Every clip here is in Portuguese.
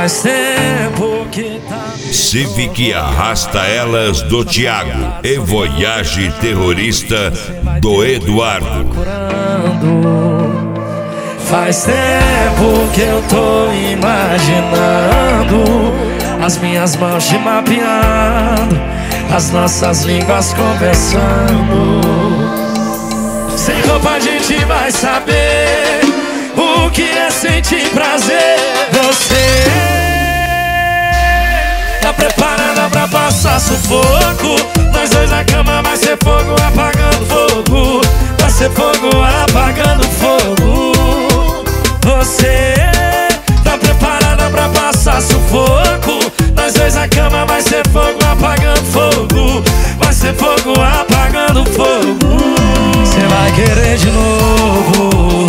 Faz tempo que tá. Civic Arrasta Elas do Thiago e Voyage Terrorista do Eduardo. Faz tempo que eu tô imaginando as minhas mãos te mapeando, as nossas línguas conversando. Sem roupa a gente vai saber o que é sentir prazer. Você tá preparada pra passar sufoco? Nós dois na cama vai ser fogo apagando fogo. Vai ser fogo apagando fogo. Você tá preparada pra passar sufoco? Nós dois na cama vai ser fogo apagando fogo. Vai ser fogo apagando fogo. Cê vai querer de novo.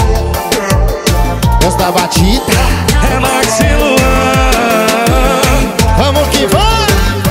Gosta da batida? É Max e Luan. Vamos que vamos!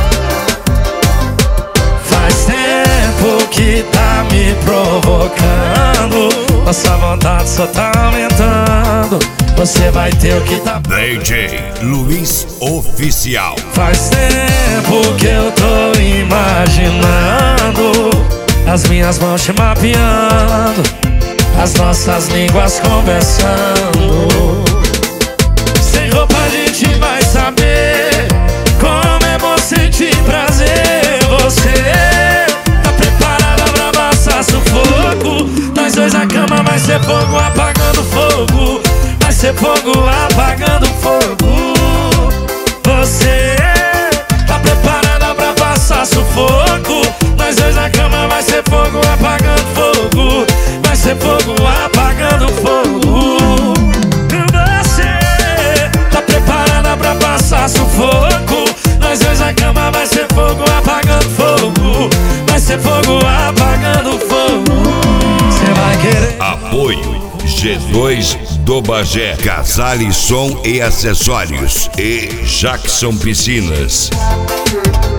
Faz tempo que tá me provocando. Nossa vontade só tá aumentando. Você vai ter o que tá. DJ Luiz Oficial. Faz tempo que eu tô imaginando as minhas mãos te mapeando, as nossas línguas conversando. Sem roupa a gente vai saber como é bom sentir prazer. Você tá preparada pra passar sufoco? Nós dois na cama vai ser fogo apagando fogo. Vai ser fogo apagando fogo. Você tá preparada pra passar sufoco? Nós dois na cama vai ser fogo apagando fogo. Vai ser fogo apagando fogo. Você tá preparada pra passar sufoco? Nós dois na cama vai ser fogo apagando fogo. Vai ser fogo apagando fogo. Cê vai querer. Apoio G2 do Bagé, Casale Som e Acessórios e Jackson Piscinas.